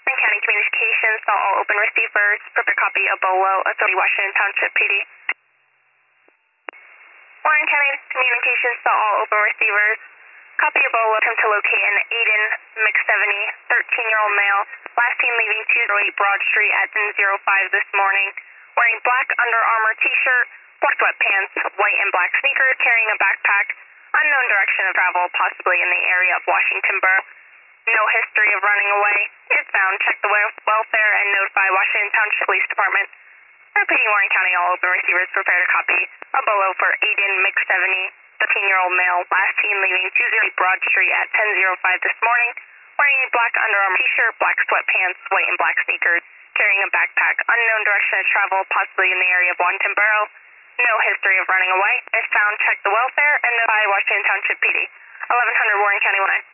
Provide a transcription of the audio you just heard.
Warren County Communications, all open receivers, prepare copy of below, Authority Washington Township PD. Warren County Communications, all open receivers, copy of below, attempt to locate an Aiden McSeveny, 13-year-old male, last seen leaving 208 Broad Street at 10:05 this morning, wearing black Under Armour t-shirt, black sweatpants, white and black sneakers, carrying a backpack, unknown direction of travel, possibly in the area of Washington Borough. No history of running away. If found, check the welfare and notify Washington Township Police Department. Repeating, Warren County, all open receivers prepare to copy a below for Aiden McSeveny, 13-year-old male, last seen leaving 208 Broad Street at 10:05 this morning, wearing a black Under Armour t-shirt, black sweatpants, white and black sneakers, carrying a backpack, unknown direction of travel, possibly in the area of Washington Borough. No history of running away. If found, check the welfare and notify Washington Township PD. 1100 Warren County 1.